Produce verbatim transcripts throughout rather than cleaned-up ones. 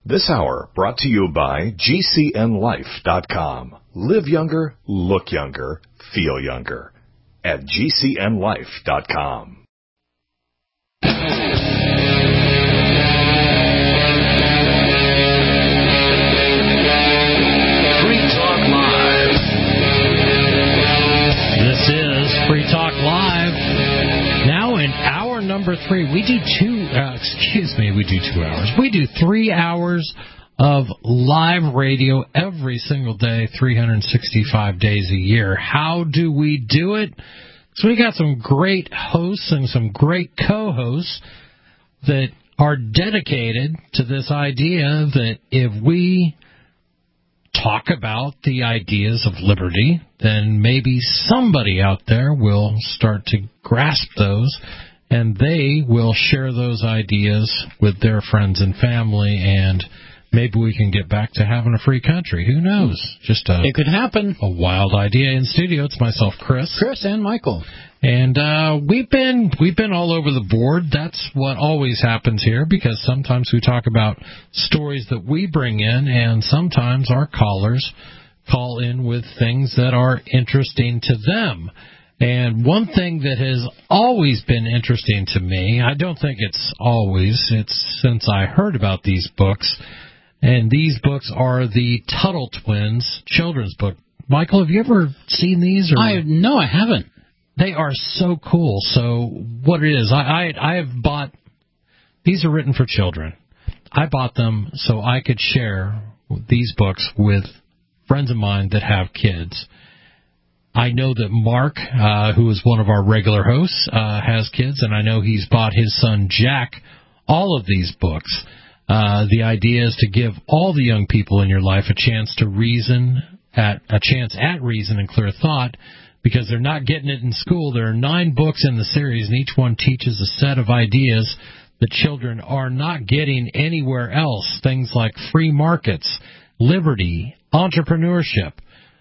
This hour brought to you by G C N life dot com. Live younger, look younger, feel younger at G C N life dot com. Free Talk Live. This is Free Talk Live. Now in hour number three, we do two, uh, excuse me, we do two hours. We do three hours of live radio every single day, three hundred sixty-five days a year. How do we do it? So we got some great hosts and some great co-hosts that are dedicated to this idea that if we talk about the ideas of liberty, then maybe somebody out there will start to grasp those, and they will share those ideas with their friends and family, and maybe we can get back to having a free country. Who knows? Just a, it could happen. A wild idea. In studio, it's myself, Chris. Chris and Michael. And uh, we've been we've been all over the board. That's what always happens here, because sometimes we talk about stories that we bring in, and sometimes our callers call in with things that are interesting to them. And one thing that has always been interesting to me, I don't think it's always, it's since I heard about these books, and these books are the Tuttle Twins children's book. Michael, have you ever seen these? Or? I No, I haven't. They are so cool. So what it is, I, I I have bought, these are written for children. I bought them so I could share these books with friends of mine that have kids. I know that Mark, uh, who is one of our regular hosts, uh, has kids, and I know he's bought his son Jack all of these books. Uh, the idea is to give all the young people in your life a chance to reason, at a chance at reason and clear thought, because they're not getting it in school. There are nine books in the series, and each one teaches a set of ideas that children are not getting anywhere else. Things like free markets, liberty, entrepreneurship.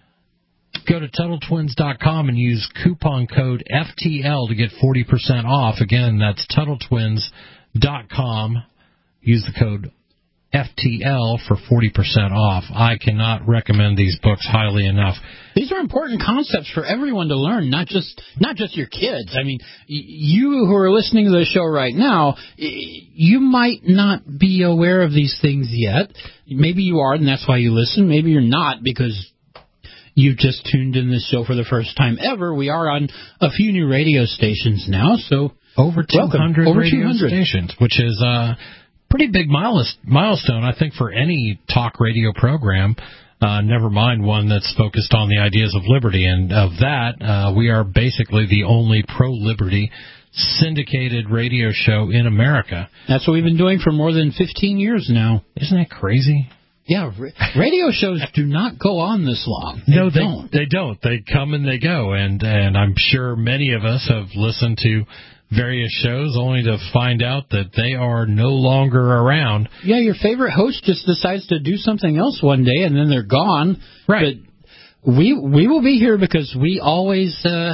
Go to Tuttle Twins dot com and use coupon code F T L to get forty percent off. Again, that's Tuttle Twins dot com. Use the code F T L for forty percent off. I cannot recommend these books highly enough. These are important concepts for everyone to learn, not just not just your kids. I mean, you who are listening to the show right now, you might not be aware of these things yet. Maybe you are, and that's why you listen. Maybe you're not, because you've just tuned in this show for the first time ever. We are on a few new radio stations now, so over two hundred Over radio two hundred stations, which is a pretty big milestone, I think, for any talk radio program. Uh, never mind one that's focused on the ideas of liberty. And of that, uh, we are basically the only pro-liberty syndicated radio show in America. That's what we've been doing for more than fifteen years now. Isn't that crazy? Yeah, radio shows do not go on this long. They no, they don't. They don't. They come and they go. And, and I'm sure many of us have listened to various shows only to find out that they are no longer around. Yeah, your favorite host just decides to do something else one day, and then they're gone. Right. But we we will be here because we always uh,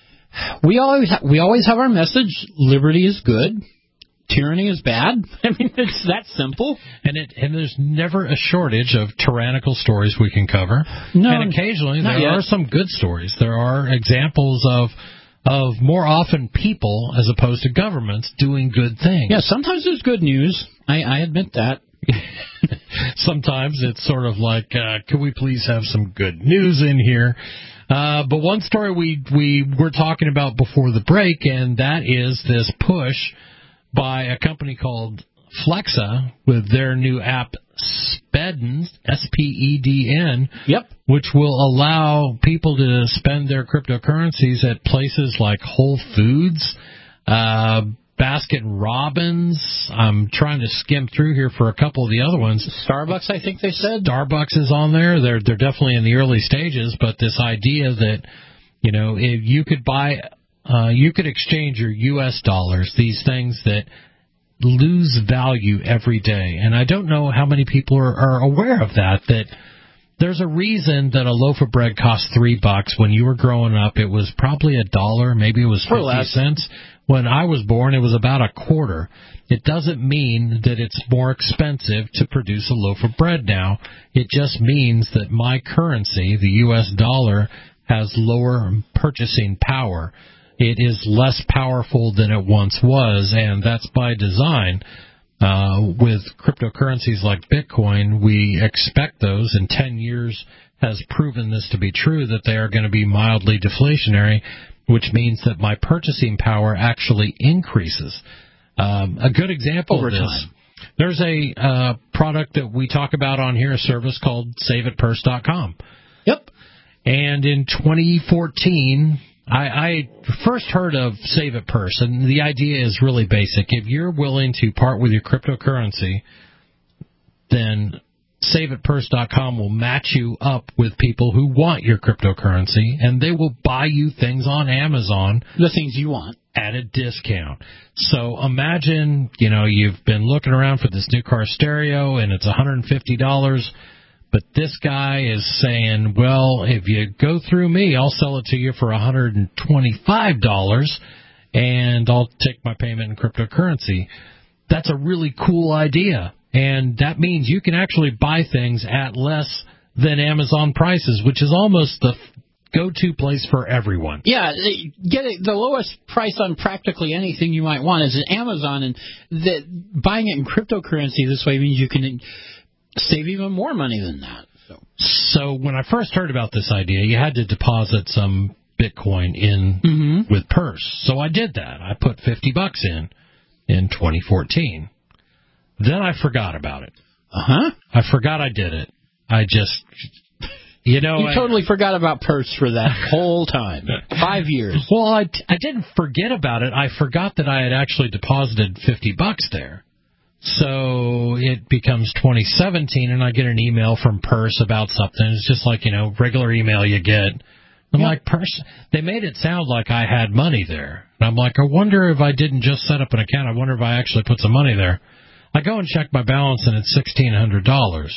we always ha- we always have our message: liberty is good, tyranny is bad. I mean, it's that simple. And it and there's never a shortage of tyrannical stories we can cover. No, and occasionally there yet. are some good stories. There are examples of of more often people as opposed to governments doing good things. Yeah, sometimes there's good news. I, I admit that. Sometimes it's sort of like, uh, could we please have some good news in here? Uh, but one story we, we were talking about before the break, and that is this push by a company called Flexa with their new app Spedden, S P E D N, yep, which will allow people to spend their cryptocurrencies at places like Whole Foods, uh, Baskin Robbins. I'm trying to skim through here for a couple of the other ones. Starbucks, I think they said. Starbucks is on there. They're they're definitely in the early stages, but this idea that, you know, if you could buy, uh, you could exchange your U S dollars, these things that lose value every day. And I don't know how many people are, are aware of that, that there's a reason that a loaf of bread costs three bucks. When you were growing up, it was probably a dollar, maybe it was fifty cents. when I was born, it was about a quarter. It doesn't mean that it's more expensive to produce a loaf of bread now. It just means that my currency, the U S dollar, has lower purchasing power. It is less powerful than it once was, and that's by design. Uh, with cryptocurrencies like Bitcoin, we expect those, and ten years has proven this to be true, that they are going to be mildly deflationary, which means that my purchasing power actually increases. Um, a good example Over of this, time. There's a uh, product that we talk about on here, a service called save it purse dot com. Yep. And in twenty fourteen, I, I first heard of Save It Purse, and the idea is really basic. If you're willing to part with your cryptocurrency, then save it purse dot com will match you up with people who want your cryptocurrency, and they will buy you things on Amazon. The things you want. At a discount. So imagine, you know, you've been looking around for this new car stereo, and it's one hundred fifty dollars. But this guy is saying, well, if you go through me, I'll sell it to you for one hundred twenty-five dollars, and I'll take my payment in cryptocurrency. That's a really cool idea, and that means you can actually buy things at less than Amazon prices, which is almost the go-to place for everyone. Yeah, get it, the lowest price on practically anything you might want is at Amazon, and the, buying it in cryptocurrency this way means you can save even more money than that. So, so when I first heard about this idea, you had to deposit some Bitcoin in mm-hmm. with Purse. So I did that. I put fifty bucks in in twenty fourteen. Then I forgot about it. Uh-huh. I forgot I did it. I just, you know. You I, totally forgot about Purse for that whole time. Five years. Well, I, I didn't forget about it. I forgot that I had actually deposited fifty bucks there. So it becomes twenty seventeen, and I get an email from Purse about something. It's just like, you know, regular email you get. I'm yep. like, Purse, they made it sound like I had money there. And I'm like, I wonder if I didn't just set up an account. I wonder if I actually put some money there. I go and check my balance, and it's sixteen hundred dollars.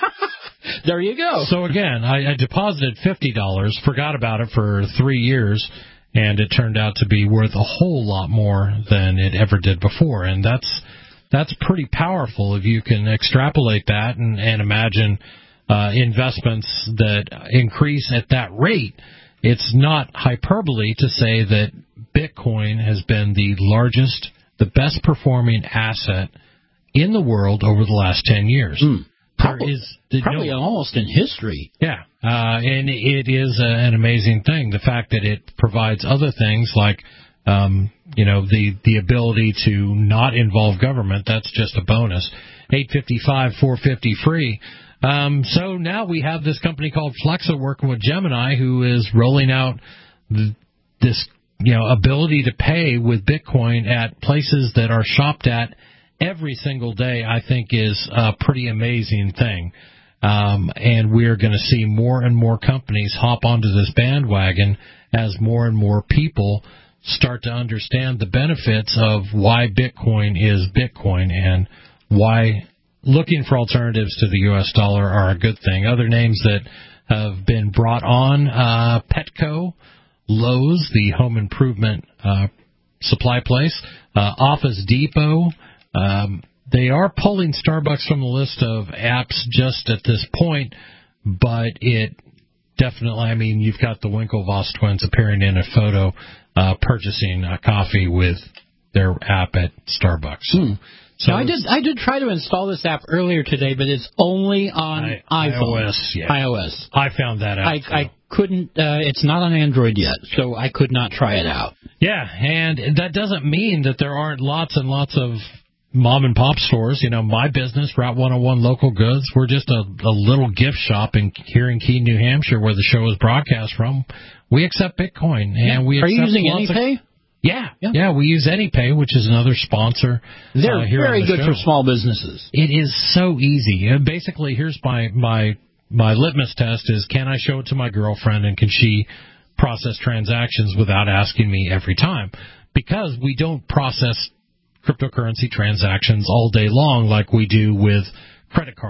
There you go. So again, I, I deposited fifty dollars, forgot about it for three years, and it turned out to be worth a whole lot more than it ever did before. And that's that's pretty powerful if you can extrapolate that and, and imagine uh, investments that increase at that rate. It's not hyperbole to say that Bitcoin has been the largest, the best performing asset in the world over the last ten years. Mm. There Probably, is the, probably no, almost in history. Yeah, uh, and it is a, an amazing thing. The fact that it provides other things like, um, you know, the, the ability to not involve government, that's just a bonus. eight fifty-five, four fifty free. Um, so now we have this company called Flexa working with Gemini, who is rolling out th- this, you know, ability to pay with Bitcoin at places that are shopped at every single day. I think is a pretty amazing thing. Um, and we're going to see more and more companies hop onto this bandwagon as more and more people start to understand the benefits of why Bitcoin is Bitcoin and why looking for alternatives to the U S dollar are a good thing. Other names that have been brought on, uh, Petco, Lowe's, the home improvement uh, supply place, uh, Office Depot. Um, they are pulling Starbucks from the list of apps just at this point, but it definitely, I mean, you've got the Winklevoss twins appearing in a photo uh, purchasing a coffee with their app at Starbucks. Hmm. So now, I did I did try to install this app earlier today, but it's only on I, iPhone. iOS, yeah. iOS. I found that out. I, I couldn't, uh, it's not on Android yet, so I could not try it out. Yeah, and that doesn't mean that there aren't lots and lots of mom and pop stores. You know, my business, Route one oh one Local Goods, we're just a, a little gift shop in here in Keene, New Hampshire, where the show is broadcast from. We accept Bitcoin, and yeah. we are accept you using lots AnyPay? Of, yeah, yeah, yeah, we use AnyPay, which is another sponsor. They're uh, here very on the good show. for small businesses. It is so easy. And basically, here's my my my litmus test: is can I show it to my girlfriend, and can she process transactions without asking me every time? Because we don't process cryptocurrency transactions all day long like we do with credit cards.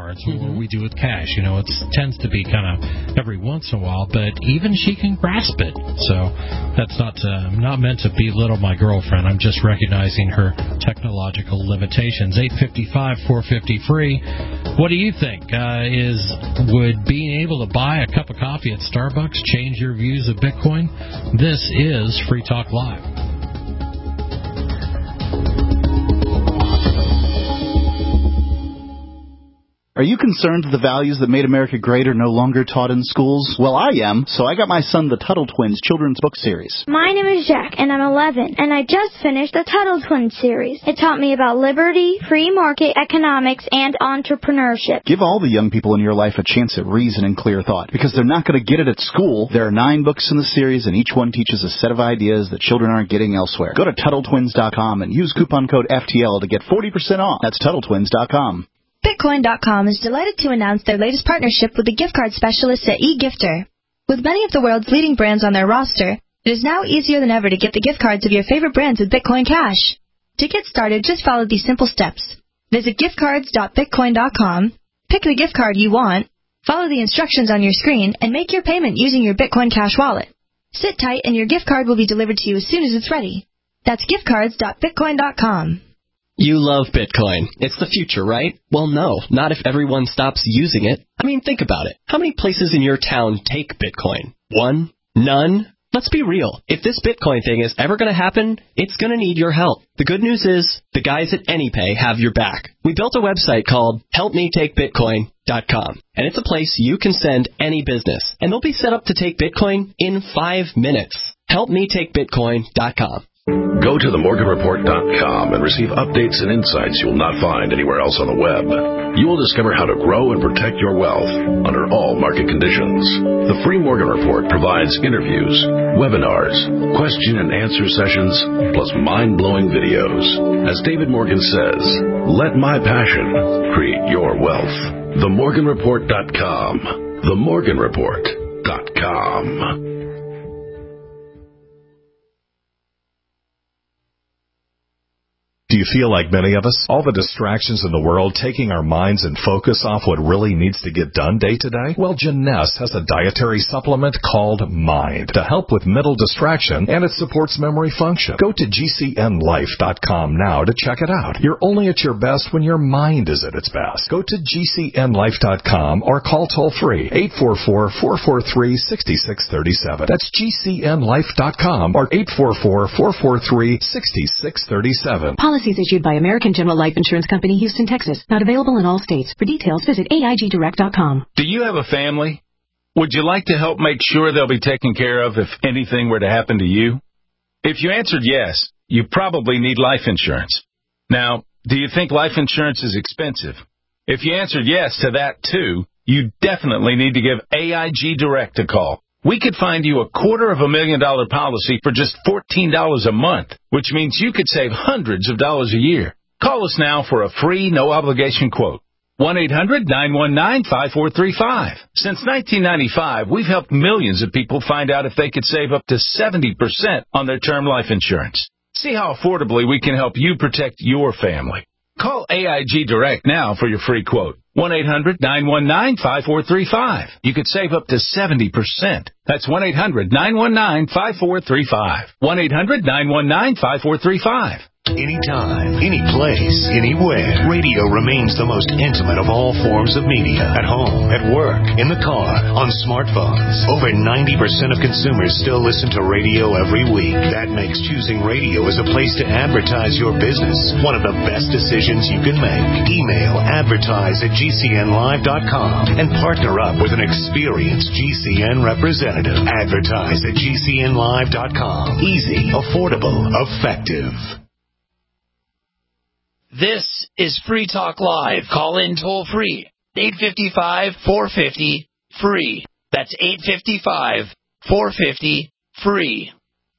cards, or we do with cash. You know, it tends to be kind of every once in a while, but even she can grasp it. So that's not uh, not meant to belittle my girlfriend. I'm just recognizing her technological limitations. eight fifty-five, four fifty, free. What do you think? Uh, is would being able to buy a cup of coffee at Starbucks change your views of Bitcoin? This is Free Talk Live. Are you concerned the values that made America great are no longer taught in schools? Well, I am, so I got my son the Tuttle Twins children's book series. My name is Jack, and I'm eleven, and I just finished the Tuttle Twins series. It taught me about liberty, free market economics, and entrepreneurship. Give all the young people in your life a chance at reason and clear thought, because they're not going to get it at school. There are nine books in the series, and each one teaches a set of ideas that children aren't getting elsewhere. Go to Tuttle Twins dot com and use coupon code F T L to get forty percent off. That's Tuttle Twins dot com. Bitcoin dot com is delighted to announce their latest partnership with the gift card specialists at eGifter. With many of the world's leading brands on their roster, it is now easier than ever to get the gift cards of your favorite brands with Bitcoin Cash. To get started, just follow these simple steps. Visit gift cards dot bitcoin dot com, pick the gift card you want, follow the instructions on your screen, and make your payment using your Bitcoin Cash wallet. Sit tight and your gift card will be delivered to you as soon as it's ready. That's gift cards dot bitcoin dot com. You love Bitcoin. It's the future, right? Well, no, not if everyone stops using it. I mean, think about it. How many places in your town take Bitcoin? One? None? Let's be real. If this Bitcoin thing is ever going to happen, it's going to need your help. The good news is, the guys at AnyPay have your back. We built a website called help me take bitcoin dot com, and it's a place you can send any business, and they'll be set up to take Bitcoin in five minutes. help me take bitcoin dot com. Go to the morgan report dot com and receive updates and insights you'll not find anywhere else on the web. You will discover how to grow and protect your wealth under all market conditions. The Free Morgan Report provides interviews, webinars, question and answer sessions, plus mind-blowing videos. As David Morgan says, let my passion create your wealth. the morgan report dot com. the morgan report dot com. Do you feel like many of us? All the distractions in the world taking our minds and focus off what really needs to get done day to day? Well, Jeunesse has a dietary supplement called Mind to help with mental distraction, and it supports memory function. Go to G C N life dot com now to check it out. You're only at your best when your mind is at its best. Go to G C N life dot com or call toll-free eight four four, four four three, six six three seven. That's G C N life dot com or eight four four, four four three, six six three seven. Policies issued by American General Life Insurance Company, Houston, Texas. Not available in all states. For details, visit A I G direct dot com. Do you have a family? Would you like to help make sure they'll be taken care of if anything were to happen to you? If you answered yes, you probably need life insurance. Now, do you think life insurance is expensive? If you answered yes to that too, you definitely need to give A I G Direct a call. We could find you a quarter of a million dollar policy for just fourteen dollars a month, which means you could save hundreds of dollars a year. Call us now for a free, no-obligation quote. one eight hundred, nine one nine, five four three five. Since nineteen ninety-five, we've helped millions of people find out if they could save up to seventy percent on their term life insurance. See how affordably we can help you protect your family. Call A I G Direct now for your free quote. one eight hundred, nine one nine, five four three five. You could save up to seventy percent. That's one eight hundred, nine one nine, five four three five. one eight hundred, nine one nine, five four three five. Anytime, any place, anywhere. Radio remains the most intimate of all forms of media. At home, at work, in the car, on smartphones. Over ninety percent of consumers still listen to radio every week. That makes choosing radio as a place to advertise your business one of the best decisions you can make. Email advertise at G C N live dot com and partner up with an experienced G C N representative. Advertise at G C N live dot com. Easy, affordable, effective. This is Free Talk Live. Call in toll free. eight five five, four five zero, free. That's eight five five, four five zero, free.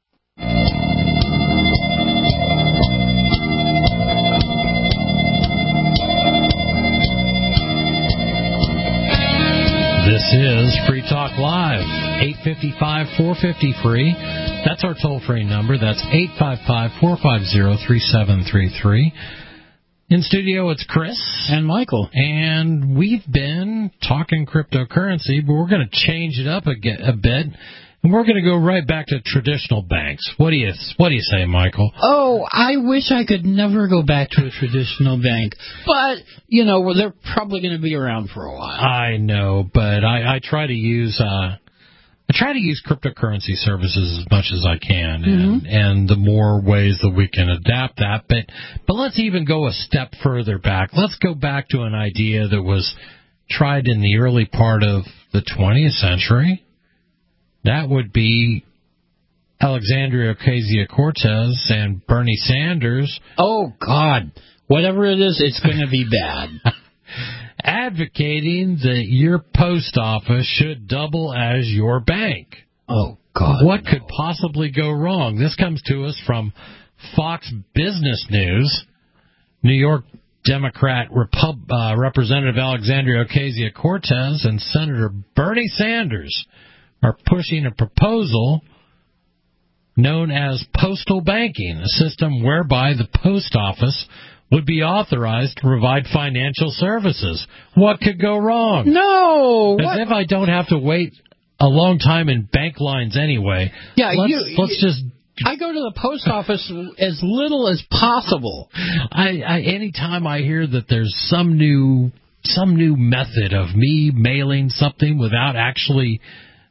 This is Free Talk Live. eight five five, four five zero, free. That's our toll-free number. That's eight five five, four five zero, three seven three three. In studio, it's Chris. And Michael. And we've been talking cryptocurrency, but we're going to change it up a, a bit. And we're going to go right back to traditional banks. What do you What do you say, Michael? Oh, I wish I could never go back to a traditional bank. But, you know, well, they're probably going to be around for a while. I know, but I, I try to use... Uh, I try to use cryptocurrency services as much as I can, and, mm-hmm. and the more ways that we can adapt that. But but let's even go a step further back. Let's go back to an idea that was tried in the early part of the twentieth century. That would be Alexandria Ocasio-Cortez and Bernie Sanders. Oh, God. Whatever it is, it's going to be bad. Advocating that your post office should double as your bank. Oh, God. What no. could possibly go wrong? This comes to us from Fox Business News. New York Democrat Repub- uh, Representative Alexandria Ocasio-Cortez and Senator Bernie Sanders are pushing a proposal known as postal banking, a system whereby the post office would be authorized to provide financial services. What could go wrong? No! As what? if I don't have to wait a long time in bank lines anyway. Yeah, let's, you, let's just... I go to the post office as little as possible. I, I anytime I hear that there's some new some new method of me mailing something without actually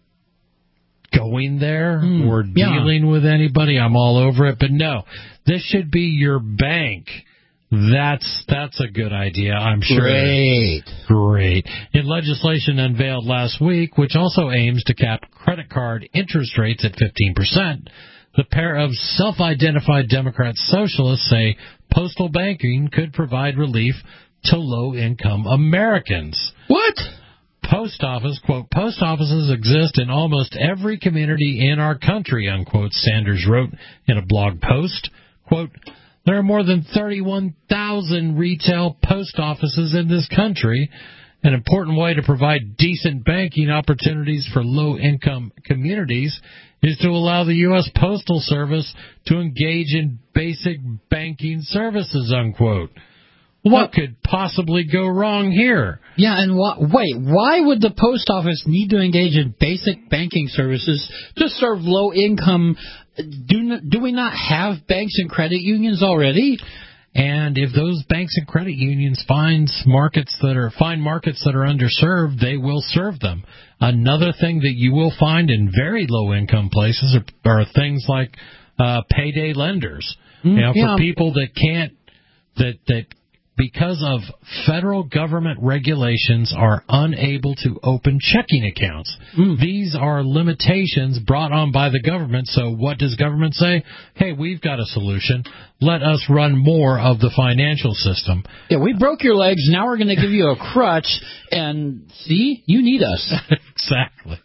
going there mm, or dealing yeah. with anybody, I'm all over it. But no, this should be your bank. That's that's a good idea, I'm sure. Great. Great. In legislation unveiled last week, which also aims to cap credit card interest rates at fifteen percent, the pair of self-identified Democrat socialists say postal banking could provide relief to low-income Americans. What? Post office, quote, post offices exist in almost every community in our country, unquote, Sanders wrote in a blog post. Quote, there are more than thirty-one thousand retail post offices in this country. An important way to provide decent banking opportunities for low-income communities is to allow the U S Postal Service to engage in basic banking services, unquote. What could possibly go wrong here? Yeah, and wh- wait, why would the post office need to engage in basic banking services to serve low-income? Do, do we not have banks and credit unions already? And if those banks and credit unions find markets that are find markets that are underserved, they will serve them. Another thing that you will find in very low-income places are, are things like uh, payday lenders. Mm, you know, for yeah. people that can't that that. because of federal government regulations, are unable to open checking accounts. Mm. These are limitations brought on by the government. So what does government say? Hey, we've got a solution. Let us run more of the financial system. Yeah, we broke your legs. Now we're going to give you a crutch. And see, you need us. Exactly.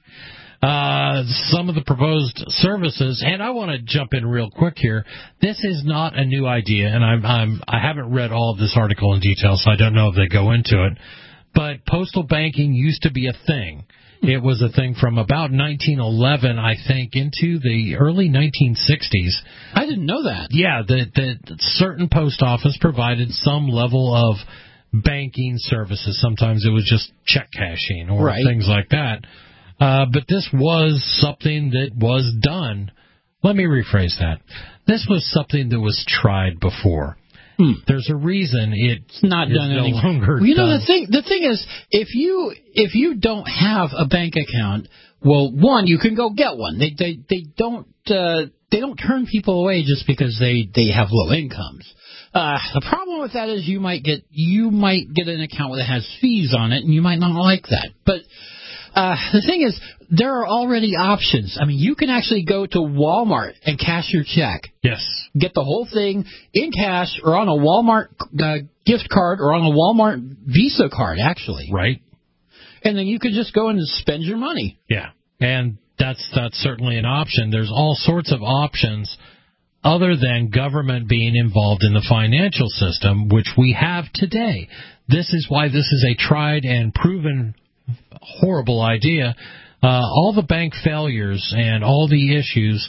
Uh, some of the proposed services, and I want to jump in real quick here. This is not a new idea, and I'm, I'm, I haven't read all of this article in detail, so I don't know if they go into it. But postal banking used to be a thing. It was a thing from about nineteen eleven, I think, into the early nineteen sixties. I didn't know that. Yeah, that that certain post office provided some level of banking services. Sometimes it was just check cashing or right. things like that. Uh, but this was something that was done. Let me rephrase that. This was something that was tried before. Hmm. There's a reason it's not is done no anymore. longer well, you know done. the thing. The thing is, if you if you don't have a bank account, well, one, you can go get one. They they they don't uh, they don't turn people away just because they they have low incomes. Uh, the problem with that is you might get you might get an account that has fees on it, and you might not like that, but. Uh, the thing is, there are already options. I mean, you can actually go to Walmart and cash your check. Yes. Get the whole thing in cash or on a Walmart uh, gift card or on a Walmart Visa card, actually. Right. And then you could just go and spend your money. Yeah. And that's that's certainly an option. There's all sorts of options other than government being involved in the financial system, which we have today. This is why this is a tried and proven horrible idea. Uh, all the bank failures and all the issues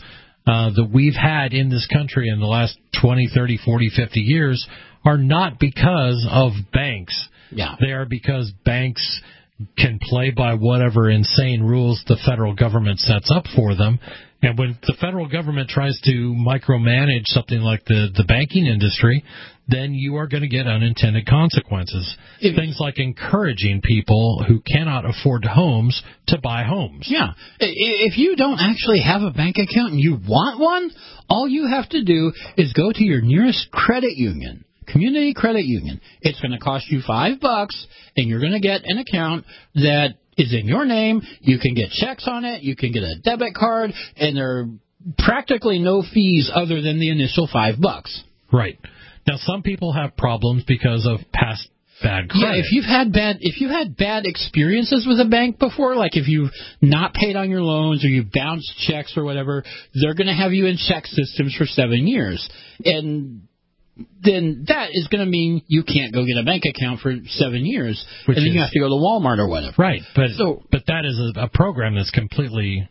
uh, that we've had in this country in the last twenty, thirty, forty, fifty years are not because of banks. Yeah. They are because banks can play by whatever insane rules the federal government sets up for them. And when the federal government tries to micromanage something like the, the banking industry, then you are going to get unintended consequences. If, Things like encouraging people who cannot afford homes to buy homes. Yeah. If you don't actually have a bank account and you want one, all you have to do is go to your nearest credit union. Community credit union. It's going to cost you five bucks, and you're going to get an account that is in your name. You can get checks on it. You can get a debit card, and there are practically no fees other than the initial five bucks. Right. Now, some people have problems because of past bad credit. Yeah, if you've had bad, if you had bad experiences with a bank before, like if you've not paid on your loans or you bounced checks or whatever, they're going to have you in check systems for seven years, and then that is going to mean you can't go get a bank account for seven years, Which and then is, you have to go to Walmart or whatever. Right, but so, but that is a, a program that's completely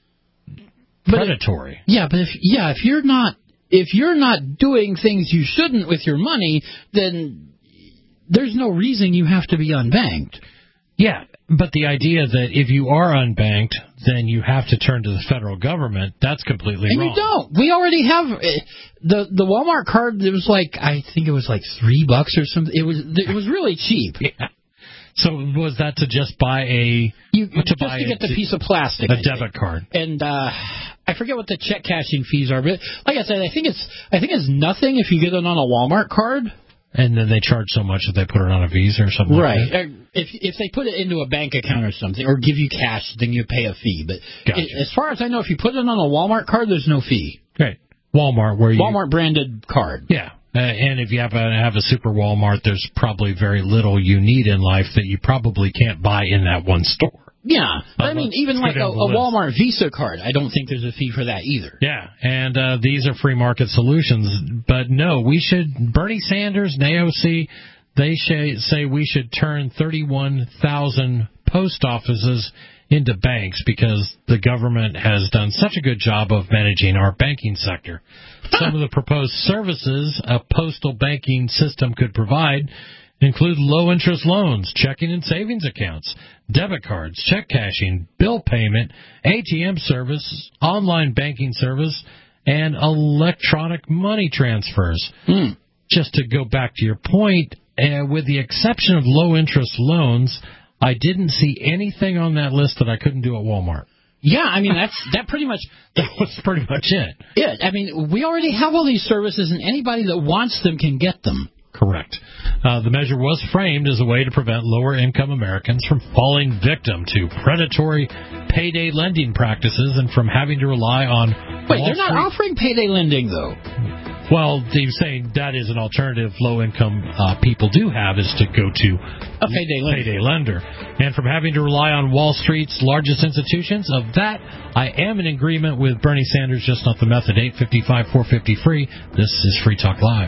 predatory. If, yeah, but if yeah, if you're not if you're not doing things you shouldn't with your money, then there's no reason you have to be unbanked. Yeah, but the idea that if you are unbanked, then you have to turn to the federal government, that's completely and wrong. And you don't. We already have the the Walmart card. It was like, I think it was like three bucks or something. It was it was really cheap. Yeah. So was that to just buy a you, to just buy to get a, the piece of plastic, a debit card? And uh, I forget what the check cashing fees are, but like I said, I think it's I think it's nothing if you get it on a Walmart card. And then they charge so much that they put it on a Visa or something right. like that? Right. If if they put it into a bank account or something, or give you cash, then you pay a fee. But gotcha. it, as far as I know, if you put it on a Walmart card, there's no fee. Right. Walmart, where you Walmart branded card. Yeah. Uh, and if you have a, have a super Walmart, there's probably very little you need in life that you probably can't buy in that one store. Yeah, but uh, I mean, even like a, a Walmart Visa card, I don't think there's a fee for that either. Yeah, and uh, these are free market solutions. But no, we should, Bernie Sanders and A O C, they sh- say we should turn thirty-one thousand post offices into banks because the government has done such a good job of managing our banking sector. Some of the proposed services a postal banking system could provide include low-interest loans, checking and savings accounts, debit cards, check cashing, bill payment, A T M service, online banking service, and electronic money transfers. Mm. Just to go back to your point, uh, with the exception of low-interest loans, I didn't see anything on that list that I couldn't do at Walmart. Yeah, I mean, that's that pretty much that was pretty much it. Yeah, I mean, we already have all these services, and anybody that wants them can get them. Correct. Uh, the measure was framed as a way to prevent lower-income Americans from falling victim to predatory payday lending practices and from having to rely on... Wait, they're not offering payday lending, though. Well, they're saying that is an alternative low-income uh, people do have, is to go to a payday lender. payday lender. And from having to rely on Wall Street's largest institutions, of that, I am in agreement with Bernie Sanders, just not the method. eight five five, four five zero, free. This is Free Talk Live.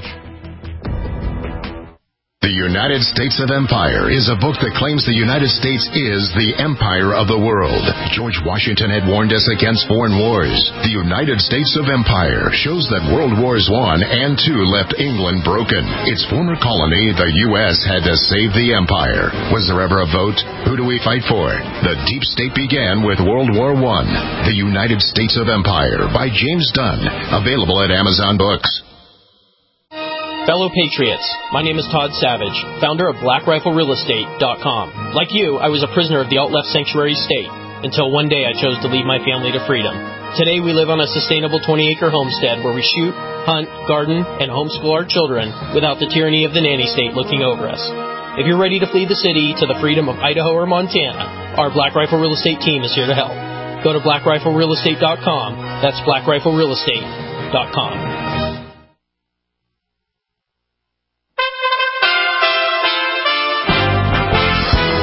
The United States of Empire is a book that claims the United States is the empire of the world. George Washington had warned us against foreign wars. The United States of Empire shows that World Wars One and Two left England broken. Its former colony, the U S, had to save the empire. Was there ever a vote? Who do we fight for? The deep state began with World War One. The United States of Empire by James Dunn. Available at Amazon Books. Fellow Patriots, my name is Todd Savage, founder of Black Rifle Real Estate dot com. Like you, I was a prisoner of the alt-left sanctuary state, until one day I chose to lead my family to freedom. Today we live on a sustainable twenty-acre homestead where we shoot, hunt, garden, and homeschool our children without the tyranny of the nanny state looking over us. If you're ready to flee the city to the freedom of Idaho or Montana, our Black Rifle Real Estate team is here to help. Go to Black Rifle Real Estate dot com. That's Black Rifle Real Estate dot com. U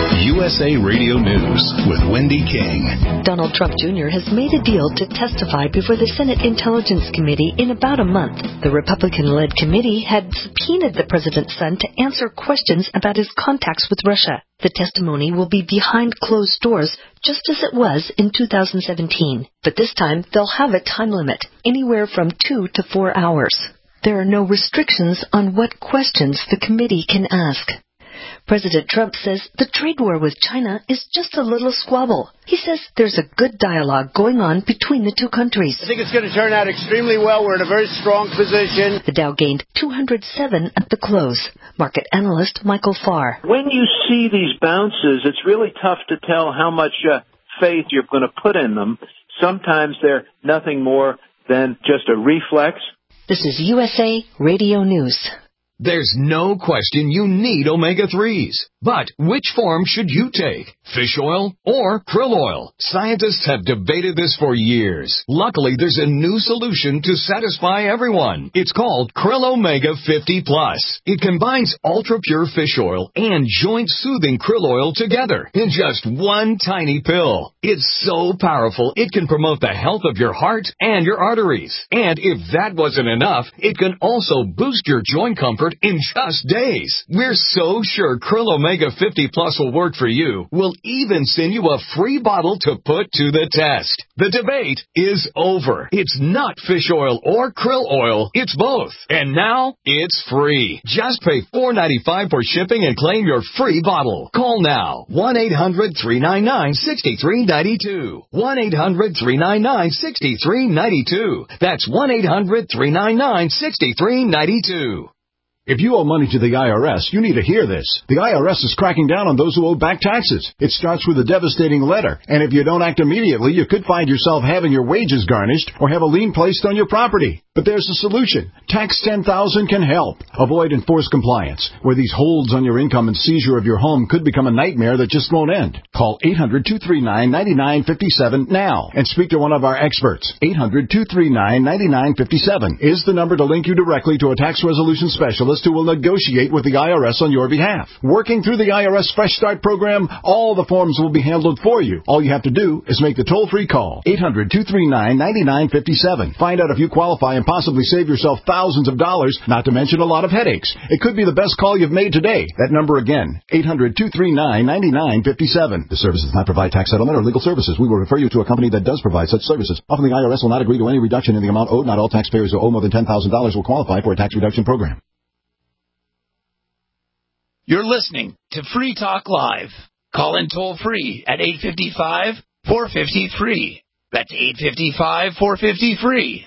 S A Radio News with Wendy King. Donald Trump Junior has made a deal to testify before the Senate Intelligence Committee in about a month. The Republican-led committee had subpoenaed the president's son to answer questions about his contacts with Russia. The testimony will be behind closed doors, just as it was in two thousand seventeen. But this time, they'll have a time limit, anywhere from two to four hours. There are no restrictions on what questions the committee can ask. President Trump says the trade war with China is just a little squabble. He says there's a good dialogue going on between the two countries. I think it's going to turn out extremely well. We're in a very strong position. The Dow gained two hundred seven at the close. Market analyst Michael Farr. When you see these bounces, it's really tough to tell how much uh, faith you're going to put in them. Sometimes they're nothing more than just a reflex. This is U S A Radio News. There's no question you need omega threes. But which form should you take? Fish oil or krill oil? Scientists have debated this for years. Luckily, there's a new solution to satisfy everyone. It's called Krill Omega fifty plus. It combines ultra-pure fish oil and joint-soothing krill oil together in just one tiny pill. It's so powerful, it can promote the health of your heart and your arteries. And if that wasn't enough, it can also boost your joint comfort in just days. We're so sure Krill Omega fifty plus will work for you. We'll even send you a free bottle to put to the test. The debate is over. It's not fish oil or krill oil. It's both. And now it's free. Just pay four dollars and ninety-five cents for shipping and claim your free bottle. Call now. one eight hundred three nine nine six three nine two. one eight hundred three nine nine six three nine two. That's one eight hundred three nine nine six three nine two. If you owe money to the I R S, you need to hear this. The I R S is cracking down on those who owe back taxes. It starts with a devastating letter, and if you don't act immediately, you could find yourself having your wages garnished or have a lien placed on your property. But there's a solution. Tax ten thousand can help. Avoid enforced compliance, where these holds on your income and seizure of your home could become a nightmare that just won't end. Call eight hundred two three nine nine nine five seven now and speak to one of our experts. eight hundred two three nine nine nine five seven is the number to link you directly to a tax resolution specialist who will negotiate with the I R S on your behalf. Working through the I R S Fresh Start program, all the forms will be handled for you. All you have to do is make the toll-free call. eight hundred two three nine nine nine five seven. Find out if you qualify and possibly save yourself thousands of dollars, not to mention a lot of headaches. It could be the best call you've made today. That number again, eight hundred two three nine nine nine five seven. The service does not provide tax settlement or legal services. We will refer you to a company that does provide such services. Often the I R S will not agree to any reduction in the amount owed. Not all taxpayers who owe more than ten thousand dollars will qualify for a tax reduction program. You're listening to Free Talk Live. Call in toll free at eight five five, four five zero, free. That's eight five five, four five zero, free.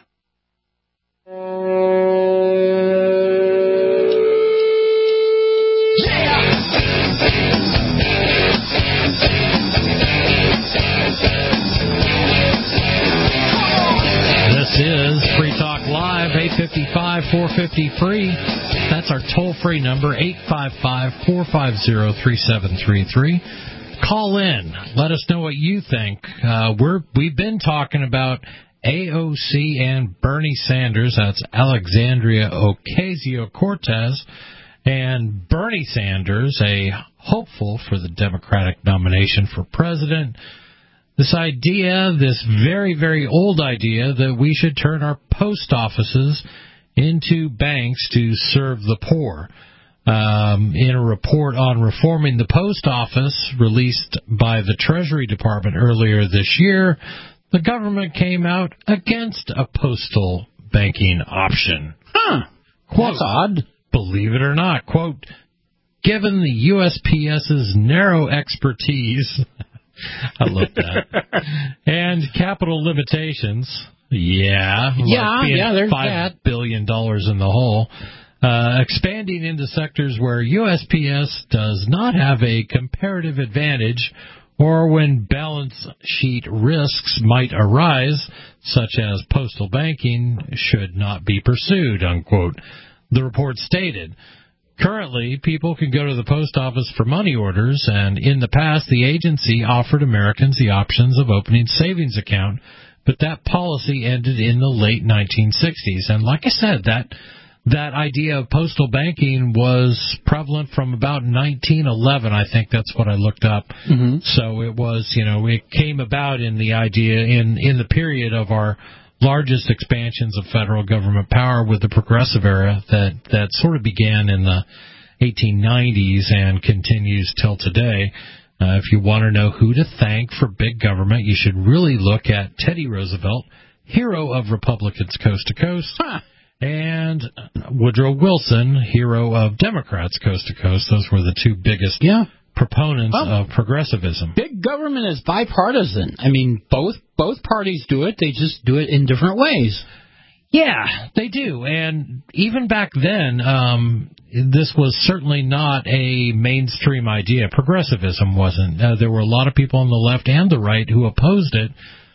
This is Free Talk Live, eight five five, four five zero, free. That's our toll-free number, eight five five, four five zero, three seven three three. Call in. Let us know what you think. Uh, we're, we've been talking about A O C and Bernie Sanders. That's Alexandria Ocasio-Cortez. And Bernie Sanders, a hopeful for the Democratic nomination for president. This idea, this very, very old idea that we should turn our post offices into banks to serve the poor. Um, in a report on reforming the post office released by the Treasury Department earlier this year, the government came out against a postal banking option. Huh. Quote, that's odd. Believe it or not, quote, given the U S P S's narrow expertise, I love that, and capital limitations, yeah, yeah, like yeah, there's five that. billion dollars in the hole. Uh, expanding into sectors where U S P S does not have a comparative advantage, or when balance sheet risks might arise, such as postal banking, should not be pursued, unquote. The report stated. Currently, people can go to the post office for money orders, and in the past, the agency offered Americans the options of opening savings account, but that policy ended in the late nineteen sixties. And like I said, that that idea of postal banking was prevalent from about nineteen eleven. I think that's what I looked up. Mm-hmm. So it was, you know, it came about in the idea in in the period of our largest expansions of federal government power with the Progressive era that that sort of began in the eighteen nineties and continues till today. Uh, if you want to know who to thank for big government, you should really look at Teddy Roosevelt, hero of Republicans coast to coast. Huh. And Woodrow Wilson, hero of Democrats coast to coast. Those were the two biggest yeah. proponents well, of progressivism. Big government is bipartisan. I mean, both both parties do it. They just do it in different ways. Yeah, they do. And even back then, um, this was certainly not a mainstream idea. Progressivism wasn't. Uh, there were a lot of people on the left and the right who opposed it.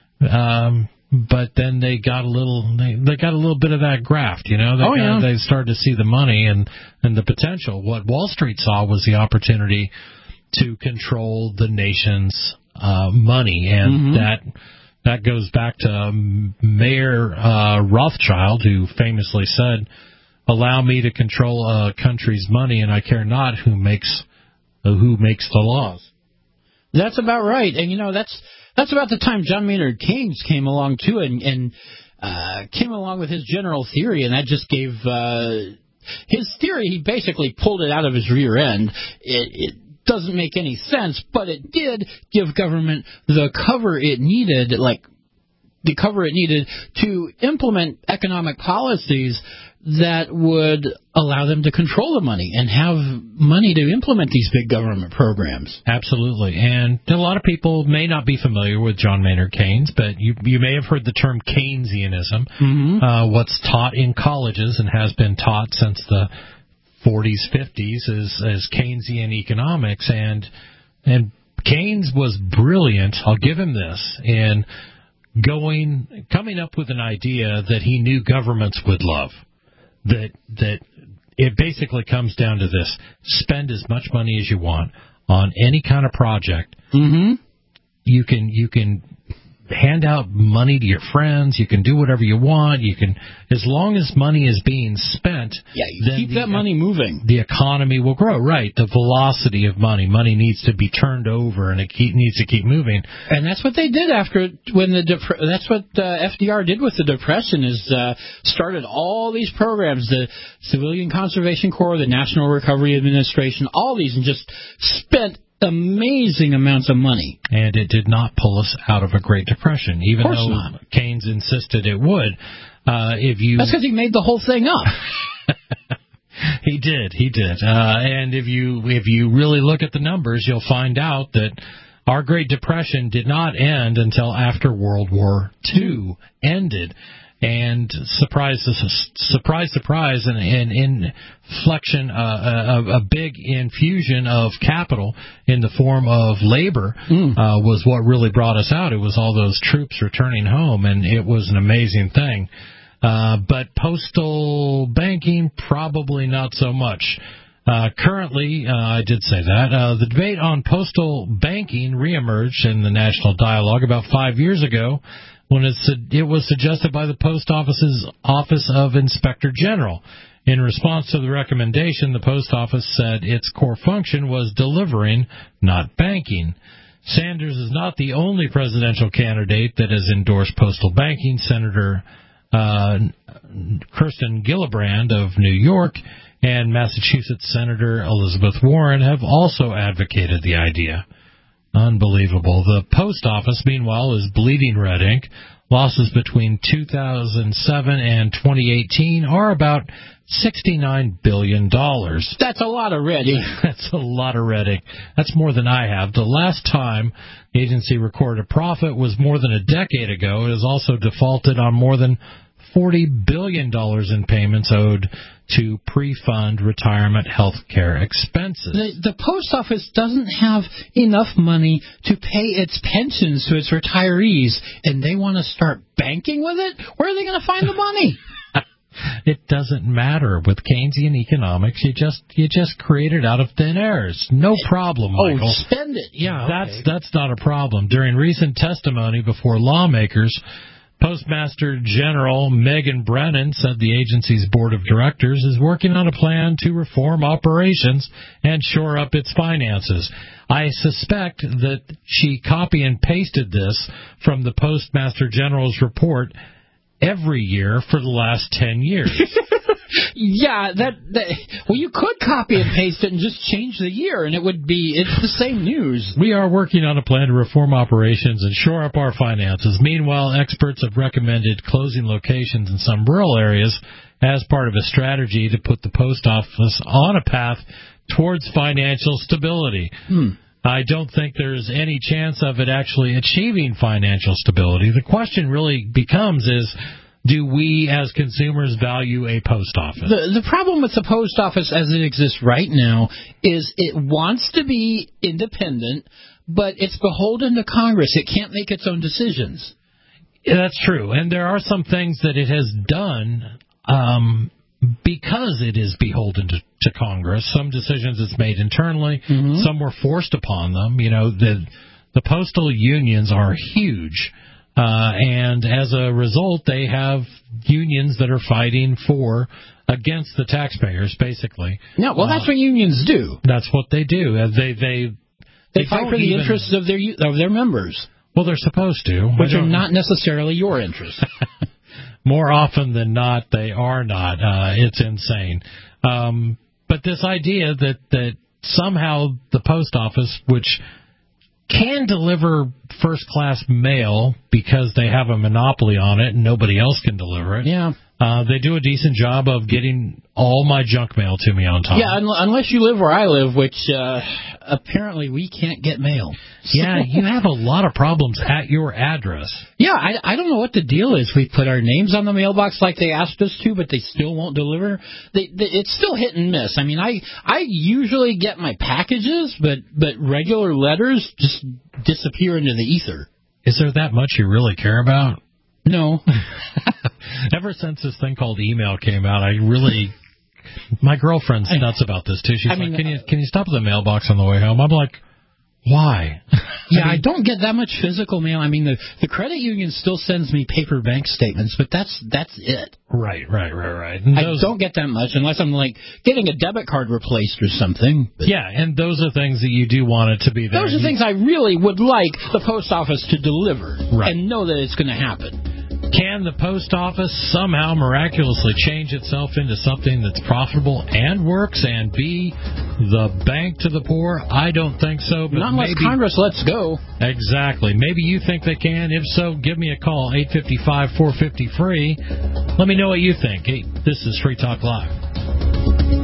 Um But then they got a little, they, they got a little bit of that graft, you know. They, oh, yeah. got, they started to see the money and, and the potential. What Wall Street saw was the opportunity to control the nation's uh, money, and mm-hmm. that that goes back to um, Mayor uh, Rothschild, who famously said, "Allow me to control a country's money, and I care not who makes uh, who makes the laws." That's about right, and you know that's. That's about the time John Maynard Keynes came along, too, and, and uh, came along with his general theory, and that just gave uh, his theory, he basically pulled it out of his rear end. It, it doesn't make any sense, but it did give government the cover it needed, like the cover it needed to implement economic policies that would allow them to control the money and have money to implement these big government programs. Absolutely. And a lot of people may not be familiar with John Maynard Keynes, but you you may have heard the term Keynesianism. Mm-hmm. Uh, what's taught in colleges and has been taught since the forties, fifties is, is Keynesian economics. And, and Keynes was brilliant, I'll give him this, in going, coming up with an idea that he knew governments would love. That that it basically comes down to this: spend as much money as you want on any kind of project. Mm-hmm. You can you can hand out money to your friends. You can do whatever you want. You can, as long as money is being spent. Yeah, you keep the, that money moving. The economy will grow. Right, the velocity of money. Money needs to be turned over, and it keep, needs to keep moving. And that's what they did after when the Dep- that's what uh, F D R did with the Depression, is uh, started all these programs, the Civilian Conservation Corps, the National Recovery Administration, all these, and just spent amazing amounts of money. And it did not pull us out of a Great Depression, even though not. Keynes insisted it would. Uh, if you That's because he made the whole thing up. He did, he did. Uh, and if you if you really look at the numbers, you'll find out that our Great Depression did not end until after World War Two ended. And surprise, surprise, surprise, an, an inflection, uh, a, a big infusion of capital in the form of labor mm. uh, was what really brought us out. It was all those troops returning home, and it was an amazing thing. Uh, but postal banking, probably not so much. Uh, currently, uh, I did say that, uh, the debate on postal banking reemerged in the national dialogue about five years ago, when it's, it was suggested by the Post Office's Office of Inspector General. In response to the recommendation, the Post Office said its core function was delivering, not banking. Sanders is not the only presidential candidate that has endorsed postal banking. Senator uh, Kirsten Gillibrand of New York and Massachusetts Senator Elizabeth Warren have also advocated the idea. Unbelievable. The Post Office, meanwhile, is bleeding red ink. Losses between two thousand seven and twenty eighteen are about sixty-nine billion dollars. That's a lot of red ink. That's a lot of red ink. That's more than I have. The last time the agency recorded a profit was more than a decade ago. It has also defaulted on more than forty billion dollars in payments owed to pre-fund retirement health care expenses. The, the post office doesn't have enough money to pay its pensions to its retirees, and they want to start banking with it? Where are they going to find the money? It doesn't matter with Keynesian economics. You just you just create it out of thin air. It's no problem, Michael. Oh, spend it. Yeah, that's okay. that's not a problem. During recent testimony before lawmakers, Postmaster General Megan Brennan said the agency's board of directors is working on a plan to reform operations and shore up its finances. I suspect that she copy and pasted this from the Postmaster General's report every year for the last ten years. Yeah, that, that well, you could copy and paste it and just change the year, and it would be it's the same news. We are working on a plan to reform operations and shore up our finances. Meanwhile, experts have recommended closing locations in some rural areas as part of a strategy to put the post office on a path towards financial stability. Hmm. I don't think there's any chance of it actually achieving financial stability. The question really becomes is, do we as consumers value a post office? The, the problem with the post office as it exists right now is it wants to be independent, but it's beholden to Congress. It can't make its own decisions. Yeah, that's true. And there are some things that it has done um, because it is beholden to, to Congress. Some decisions it's made internally. Mm-hmm. Some were forced upon them. You know, the the postal unions are huge. Uh, and as a result, they have unions that are fighting for, against the taxpayers, basically. Yeah, well, that's uh, what unions do. That's what they do. They they they, they fight for the even, interests of their of their members. Well, they're supposed to, which are not necessarily your interests. More often than not, they are not. Uh, it's insane. Um, but this idea that that somehow the post office, which can deliver first-class mail because they have a monopoly on it and nobody else can deliver it. Yeah. Uh, they do a decent job of getting all my junk mail to me on time. Yeah, un- unless you live where I live, which uh, apparently we can't get mail. Yeah, you have a lot of problems at your address. Yeah, I, I don't know what the deal is. We put our names on the mailbox like they asked us to, but they still won't deliver. They, they, it's still hit and miss. I mean, I I usually get my packages, but, but regular letters just disappear into the ether. Is there that much you really care about? No. Ever since this thing called email came out, I really... My girlfriend's nuts about this, too. She's I like, mean, can you can you stop at the mailbox on the way home? I'm like, why? Yeah, I, mean, I don't get that much physical mail. I mean, the the credit union still sends me paper bank statements, but that's that's it. Right, right, right, right. I those, don't get that much unless I'm, like, getting a debit card replaced or something. But yeah, and those are things that you do want it to be there. Those are things I really would like the post office to deliver right. and know that it's going to happen. Can the post office somehow miraculously change itself into something that's profitable and works and be the bank to the poor? I don't think so. But not unless maybe, Congress lets go. Exactly. Maybe you think they can. If so, give me a call, eight five five, four five zero, free. Let me know what you think. Hey, this is Free Talk Live.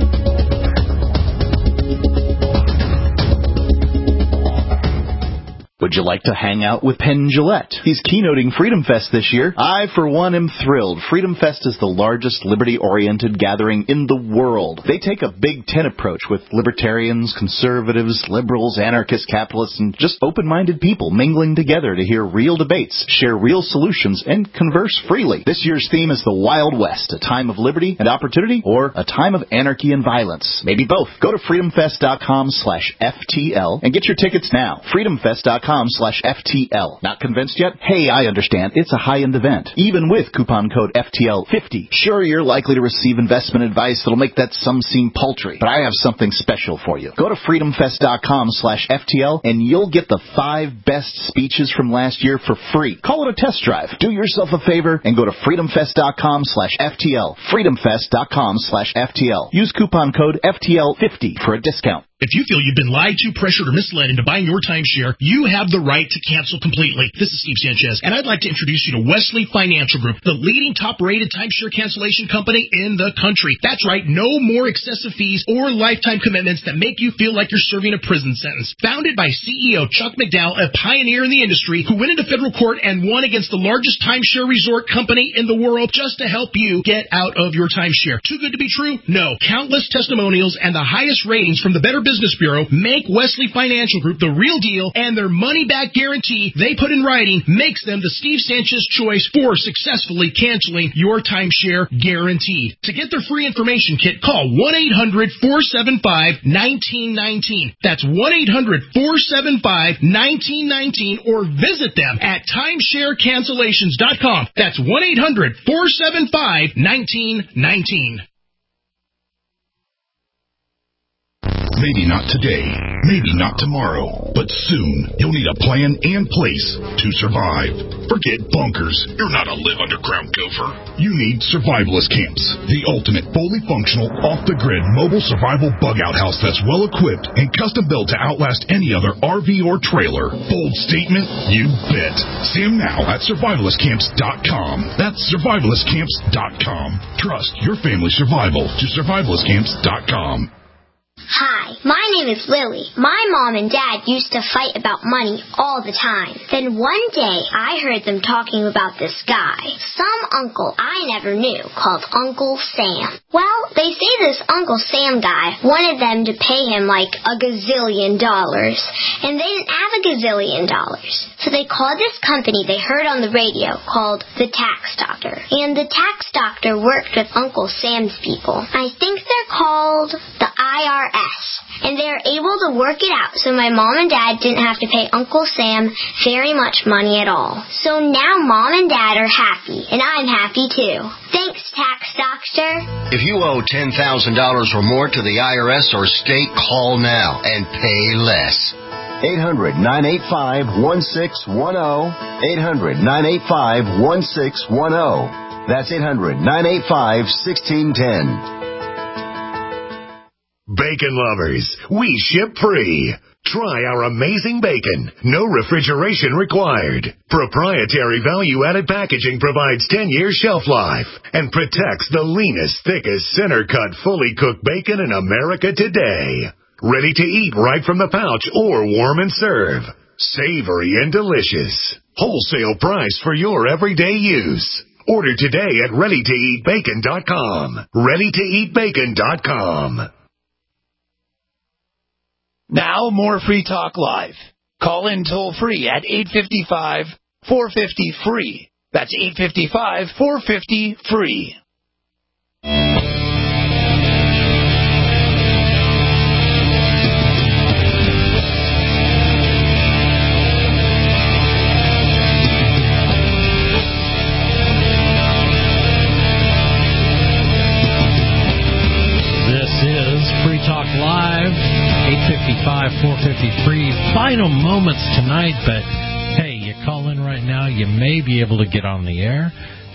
Would you like to hang out with Penn Jillette? He's keynoting Freedom Fest this year. I, for one, am thrilled. Freedom Fest is the largest liberty-oriented gathering in the world. They take a Big Ten approach with libertarians, conservatives, liberals, anarchists, capitalists, and just open-minded people mingling together to hear real debates, share real solutions, and converse freely. This year's theme is the Wild West, a time of liberty and opportunity, or a time of anarchy and violence. Maybe both. Go to freedomfest.com slash FTL and get your tickets now. freedomfest.com slash FTL. Not convinced yet? Hey, I understand. It's a high-end event. Even with coupon code F T L fifty. Sure, you're likely to receive investment advice that'll make that sum seem paltry, but I have something special for you. Go to freedomfest.com slash FTL and you'll get the five best speeches from last year for free. Call it a test drive. Do yourself a favor and go to freedomfest.com slash FTL. freedomfest.com slash FTL. Use coupon code F T L fifty for a discount. If you feel you've been lied to, pressured, or misled into buying your timeshare, you have the right to cancel completely. This is Steve Sanchez, and I'd like to introduce you to Wesley Financial Group, the leading top-rated timeshare cancellation company in the country. That's right, no more excessive fees or lifetime commitments that make you feel like you're serving a prison sentence. Founded by C E O Chuck McDowell, a pioneer in the industry who went into federal court and won against the largest timeshare resort company in the world just to help you get out of your timeshare. Too good to be true? No. Countless testimonials and the highest ratings from the Better Business Bureau make Wesley Financial Group the real deal, and their money-back guarantee they put in writing makes them the Steve Sanchez choice for successfully canceling your timeshare guaranteed. To get their free information kit, call one eight hundred four seven five one nine one nine. That's one eight hundred four seven five one nine one nine, or visit them at timeshare cancellations dot com. That's one eight hundred four seven five one nine one nine. Maybe not today, maybe not tomorrow, but soon you'll need a plan and place to survive. Forget bunkers. You're not a live underground gopher. You need survivalist camps, the ultimate fully functional, off-the-grid mobile survival bug-out house that's well-equipped and custom-built to outlast any other R V or trailer. Bold statement? You bet. See them now at survivalist camps dot com. That's survivalist camps dot com. Trust your family's survival to survivalist camps dot com. Hi, my name is Lily. My mom and dad used to fight about money all the time. Then one day, I heard them talking about this guy, some uncle I never knew, called Uncle Sam. Well, they say this Uncle Sam guy wanted them to pay him like a gazillion dollars, and they didn't have a gazillion dollars. So they called this company they heard on the radio called the Tax Doctor. And the Tax Doctor worked with Uncle Sam's people. I think they're called the I R S. And they were able to work it out so my mom and dad didn't have to pay Uncle Sam very much money at all. So now mom and dad are happy, and I'm happy too. Thanks, Tax Doctor. If you owe ten thousand dollars or more to the I R S or state, call now and pay less. eight hundred nine eight five one six one zero. eight hundred nine eight five one six one zero. That's eight hundred nine eight five one six one zero. Bacon lovers, we ship free. Try our amazing bacon. No refrigeration required. Proprietary value-added packaging provides ten years shelf life and protects the leanest, thickest, center-cut, fully cooked bacon in America today. Ready to eat right from the pouch or warm and serve. Savory and delicious. Wholesale price for your everyday use. Order today at ready to eat bacon dot com. ready to eat bacon dot com. Now, more Free Talk Live. Call in toll-free at eight five five, four five zero, F R E E. That's eight five five, four five zero, F R E E. This is Free Talk Live. eight five five, four five zero, F R E E. Final moments tonight, but hey, you call in right now, you may be able to get on the air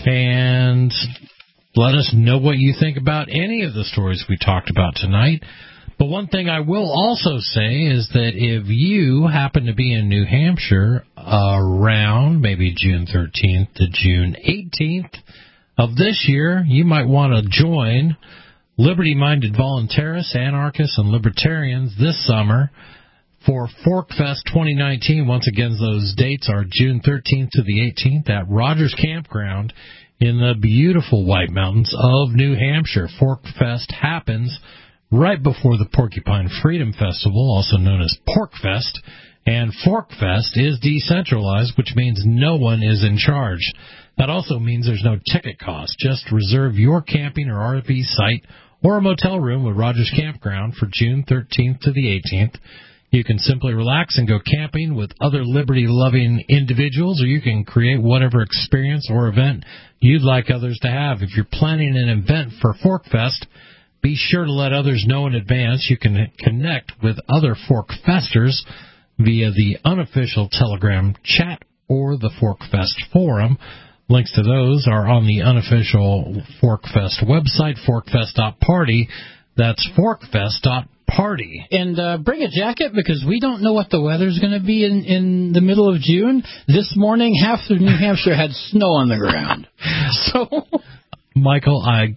and let us know what you think about any of the stories we talked about tonight. But one thing I will also say is that if you happen to be in New Hampshire around maybe June thirteenth to June eighteenth of this year, you might want to join liberty-minded voluntarists, anarchists, and libertarians this summer for ForkFest twenty nineteen. Once again, those dates are June thirteenth to the eighteenth at Rogers Campground in the beautiful White Mountains of New Hampshire. ForkFest happens right before the Porcupine Freedom Festival, also known as PorkFest, and ForkFest is decentralized, which means no one is in charge. That also means there's no ticket cost. Just reserve your camping or R V site or a motel room with Rogers Campground for June thirteenth to the eighteenth. You can simply relax and go camping with other liberty-loving individuals, or you can create whatever experience or event you'd like others to have. If you're planning an event for ForkFest, be sure to let others know in advance. You can connect with other ForkFesters via the unofficial Telegram chat or the ForkFest forum. Links to those are on the unofficial ForkFest website, forkfest dot party. That's forkfest dot party. And uh, bring a jacket, because we don't know what the weather's going to be in, in the middle of June. This morning, half of New Hampshire had snow on the ground. So, Michael, I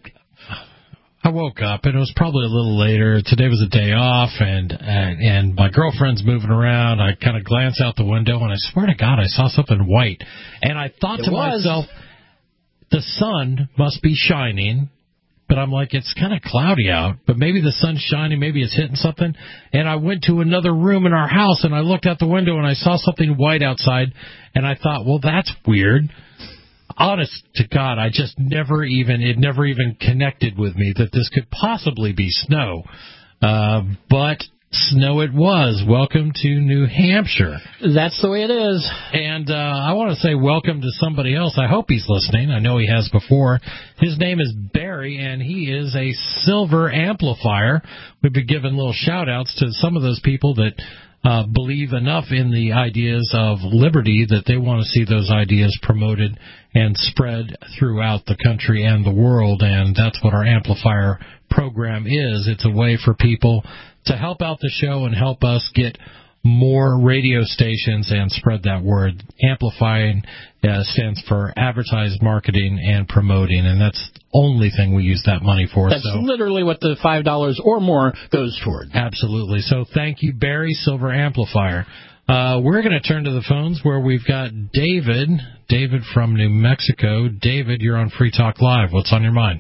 I woke up, and it was probably a little later. Today was a day off, and and, and my girlfriend's moving around. I kind of glance out the window, and I swear to God, I saw something white. And I thought It to was. myself, the sun must be shining but I'm like, it's kind of cloudy out, but maybe the sun's shining, maybe it's hitting something. And I went to another room in our house, and I looked out the window, and I saw something white outside, and I thought, well, that's weird. Honest to God, I just never even, it never even connected with me that this could possibly be snow. Uh, but snow it was. Welcome to New Hampshire. That's the way it is. And uh, I want to say welcome to somebody else. I hope he's listening. I know he has before. His name is Barry, and he is a silver amplifier. We've been giving little shout-outs to some of those people that uh, believe enough in the ideas of liberty that they want to see those ideas promoted and spread throughout the country and the world, and that's what our amplifier program is. It's a way for people to help out the show and help us get more radio stations and spread that word. Amplifying uh, stands for advertised marketing and promoting, and that's the only thing we use that money for. That's so. literally what the five dollars or more goes toward. Absolutely. So thank you, Barry, Silver Amplifier. Uh, we're going to turn to the phones where we've got David. David from New Mexico. David, you're on Free Talk Live. What's on your mind?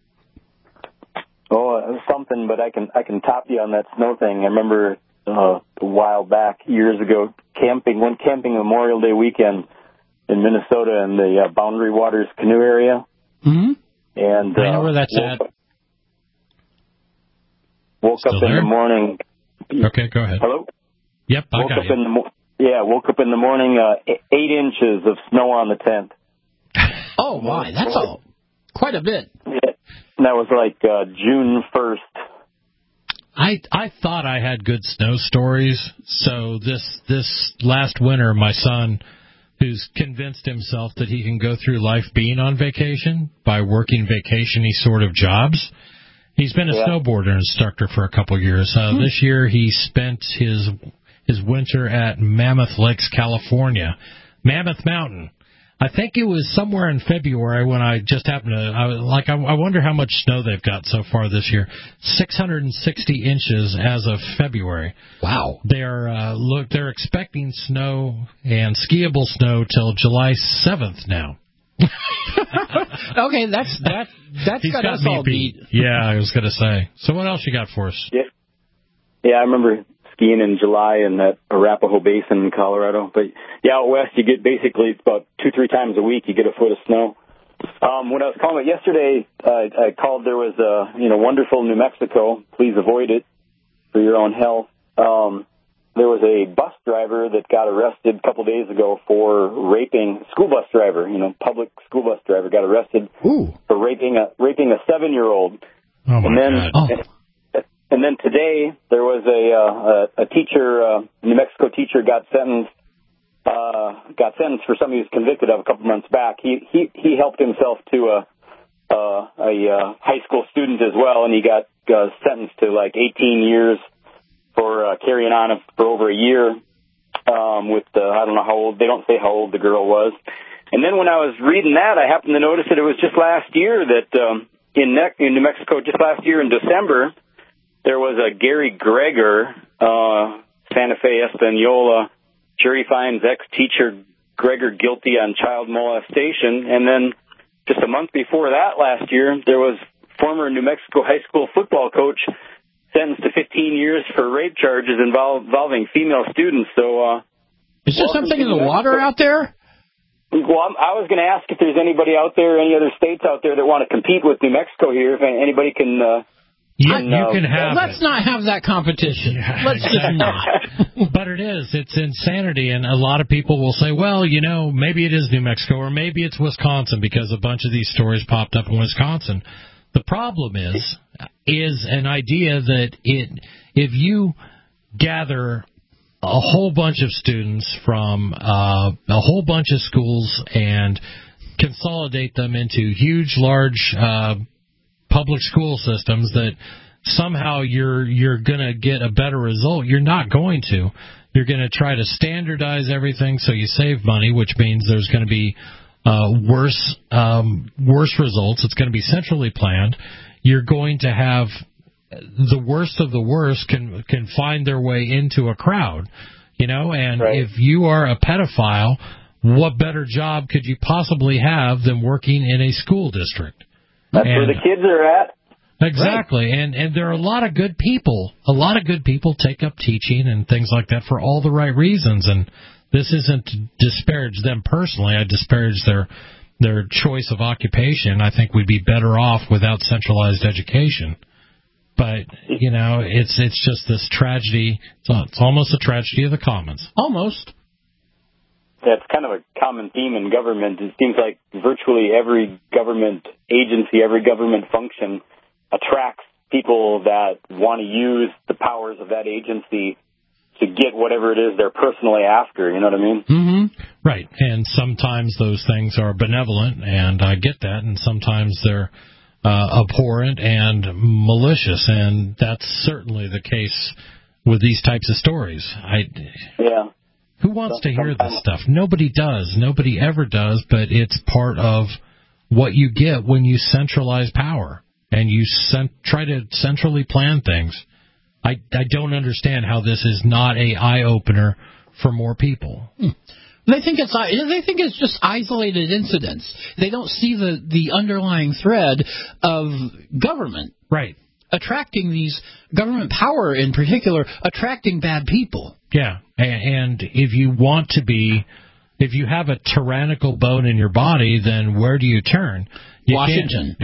Oh, something, but I can I can top you on that snow thing. I remember uh, a while back, years ago, camping, one camping Memorial Day weekend in Minnesota in the uh, Boundary Waters canoe area. Mm-hmm. And, I know uh, where that's woke, at. Woke Still up there? in the morning. Okay, go ahead. Hello? Yep, I woke got up you. in the mo- Yeah, woke up in the morning, uh, eight inches of snow on the tent. Oh, my, that's all. Quite a bit. Yeah. And that was like uh, June first. I I thought I had good snow stories, so this this last winter, my son, who's convinced himself that he can go through life being on vacation by working vacation-y sort of jobs, he's been a Yeah. snowboarder instructor for a couple of years. Uh, Hmm. This year he spent his his winter at Mammoth Lakes, California, Mammoth Mountain. I think it was somewhere in February when I just happened to, I was like, I, I wonder how much snow they've got so far this year. six hundred sixty inches as of February. Wow. They're, uh, look, they're expecting snow and skiable snow till July seventh now. Okay, that's, that, that's He's got, got us me all beat. beat. Yeah, I was going to say. So what else you got for us? Yeah. Yeah, I remember skiing in July in that Arapahoe Basin in Colorado. But, yeah, out west, you get basically it's about two, three times a week you get a foot of snow. Um, when I was calling it yesterday, uh, I called there was a, you know, wonderful New Mexico. Please avoid it for your own health. Um, there was a bus driver that got arrested a couple days ago for raping, school bus driver, you know, public school bus driver got arrested Ooh. for raping a, raping a seven-year-old. Oh, my and then, God. Oh. And then today, there was a uh, a, a teacher, uh, New Mexico teacher, got sentenced. Uh, got sentenced for something he was convicted of a couple months back. He he he helped himself to a uh, a uh, high school student as well, and he got uh, sentenced to like eighteen years for uh, carrying on for over a year. Um, with uh, I don't know how old. They don't say how old the girl was. And then when I was reading that, I happened to notice that it was just last year that um, in ne- in New Mexico, just last year in December. There was a Gary Greger, uh, Santa Fe Espanola, jury finds ex-teacher Greger guilty on child molestation. And then just a month before that last year, there was former New Mexico high school football coach sentenced to fifteen years for rape charges involve, involving female students. So, uh, is there something in the water out there? Well, I was going to ask if there's anybody out there, any other states out there that want to compete with New Mexico here, if anybody can, uh, You, And, you uh, can have Let's it. not have that competition. Yeah, Let's exactly. just not. But it is. It's insanity. And a lot of people will say, well, you know, maybe it is New Mexico or maybe it's Wisconsin because a bunch of these stories popped up in Wisconsin. The problem is, is an idea that it, if you gather a whole bunch of students from uh, a whole bunch of schools and consolidate them into huge, large uh public school systems, that somehow you're you're going to get a better result. You're not going to. You're going to try to standardize everything so you save money, which means there's going to be uh, worse um, worse results. It's going to be centrally planned. You're going to have the worst of the worst can can find their way into a crowd, you know. And Right. if you are a pedophile, what better job could you possibly have than working in a school district? That's and, where the kids are at. Exactly, right. and and there are a lot of good people. A lot of good people take up teaching and things like that for all the right reasons. And this isn't to disparage them personally. I disparage their their choice of occupation. I think we'd be better off without centralized education. But you know, it's it's just this tragedy. It's, it's almost a tragedy of the commons. Almost. That's kind of a common theme in government. It seems like virtually every government agency, every government function attracts people that want to use the powers of that agency to get whatever it is they're personally after. You know what I mean? Mm-hmm. Right. And sometimes those things are benevolent, and I get that, and sometimes they're uh, abhorrent and malicious, and that's certainly the case with these types of stories. I, yeah. Who wants to hear this stuff? Nobody does. Nobody ever does, but it's part of what you get when you centralize power and you cent- try to centrally plan things. I, I don't understand how this is not a eye-opener for more people. Hmm. They think it's they think it's just isolated incidents. They don't see the, the underlying thread of government. Right. Attracting these government power in particular, attracting bad people. Yeah, and if you want to be, if you have a tyrannical bone in your body, then where do you turn? You Washington.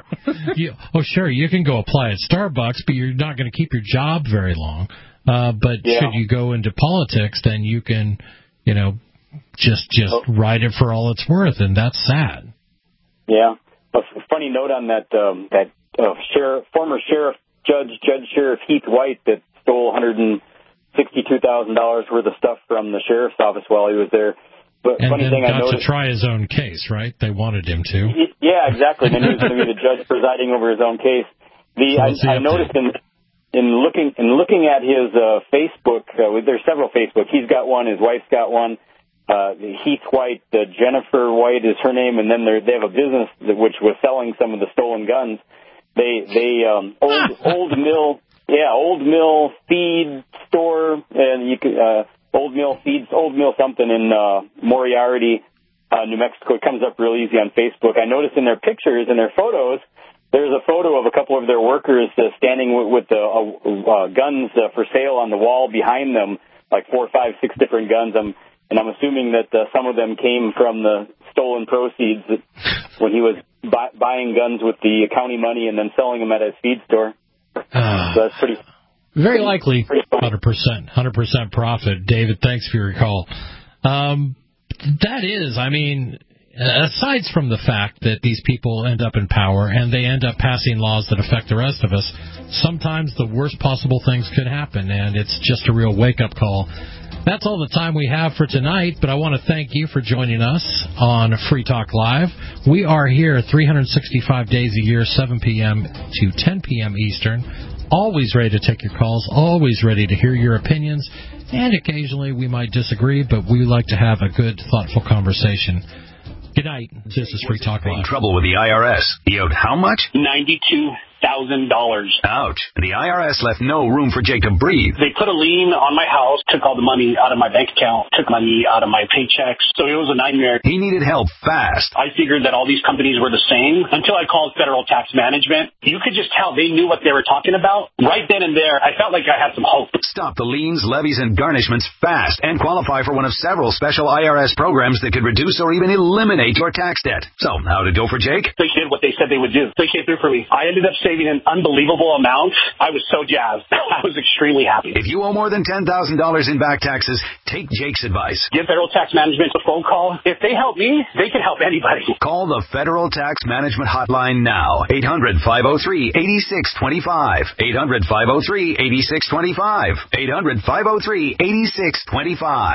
you, oh, sure, you can go apply at Starbucks, but you're not going to keep your job very long. Uh, but yeah. Should you go into politics, then you can, you know, just just oh. ride it for all it's worth, and that's sad. Yeah. A funny note on that um, that uh, sheriff, former sheriff, judge, Judge Sheriff Heath White that stole one hundred sixty-two thousand dollars worth of stuff from the sheriff's office while he was there. But and funny then thing got I noticed, to try his own case, right? They wanted him to. Yeah, exactly. Then he was going to be the judge presiding over his own case. The so I, I noticed in in looking in looking at his uh, Facebook, uh, there's several Facebook. He's got one. His wife's got one. Uh, Heath White, uh, Jennifer White is her name, and then they have a business that, which was selling some of the stolen guns. They they um, old old mill. Yeah, Old Mill Feed Store, and you could uh, Old Mill Feeds, Old Mill something in uh, Moriarty, uh, New Mexico. It comes up real easy on Facebook. I noticed in their pictures and their photos, there's a photo of a couple of their workers uh, standing with, with the uh, uh, guns uh, for sale on the wall behind them, like four, five, six different guns. Um, and I'm assuming that uh, some of them came from the stolen proceeds when he was buy- buying guns with the county money and then selling them at his feed store. Uh, so that's pretty very pretty, likely one hundred percent one hundred percent profit. David, thanks for your call. Um, that is, I mean, aside from the fact that these people end up in power and they end up passing laws that affect the rest of us, sometimes the worst possible things could happen, and it's just a real wake-up call. That's all the time we have for tonight, but I want to thank you for joining us on Free Talk Live. We are here three hundred sixty-five days a year, seven p.m. to ten p.m. Eastern. Always ready to take your calls, always ready to hear your opinions, and occasionally we might disagree, but we like to have a good, thoughtful conversation. Good night. This is Free Talk Live. In trouble with the I R S. He owed how much? ninety-two thousand dollars. Ouch. The I R S left no room for Jake to breathe. They put a lien on my house, took all the money out of my bank account, took money out of my paychecks. So it was a nightmare. He needed help fast. I figured that all these companies were the same until I called Federal Tax Management. You could just tell they knew what they were talking about. Right then and there, I felt like I had some hope. Stop the liens, levies, and garnishments fast and qualify for one of several special I R S programs that could reduce or even eliminate your tax debt. So, how'd it go for Jake? They did what they said they would do. They came through for me. I ended up saving an unbelievable amount. I was so jazzed. I was extremely happy. If you owe more than ten thousand dollars in back taxes, take Jake's advice. Give Federal Tax Management a phone call. If they help me, they can help anybody. Call the Federal Tax Management Hotline now. eight hundred, five oh three, eight six two five. eight hundred, five oh three, eight six two five. eight hundred, five oh three, eight six two five.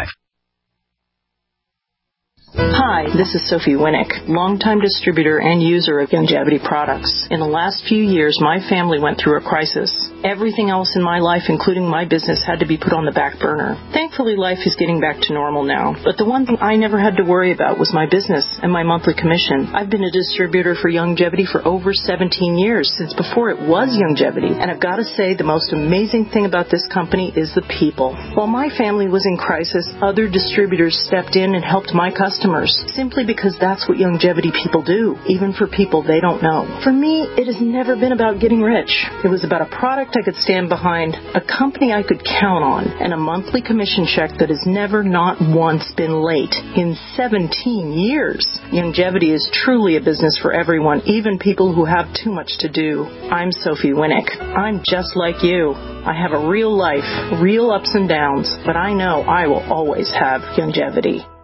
Hi, this is Sophie Winnick, longtime distributor and user of Youngevity products. In the last few years, my family went through a crisis. Everything else in my life, including my business, had to be put on the back burner. Thankfully, life is getting back to normal now. But the one thing I never had to worry about was my business and my monthly commission. I've been a distributor for Youngevity for over seventeen years, since before it was Youngevity. And I've got to say, the most amazing thing about this company is the people. While my family was in crisis, other distributors stepped in and helped my customers, simply because that's what Youngevity people do, even for people they don't know. For me, it has never been about getting rich. It was about a product I could stand behind, a company I could count on, and a monthly commission check that has never not once been late in seventeen years. Youngevity is truly a business for everyone, even people who have too much to do. I'm Sophie Winnick. I'm just like you. I have a real life, real ups and downs, but I know I will always have Youngevity.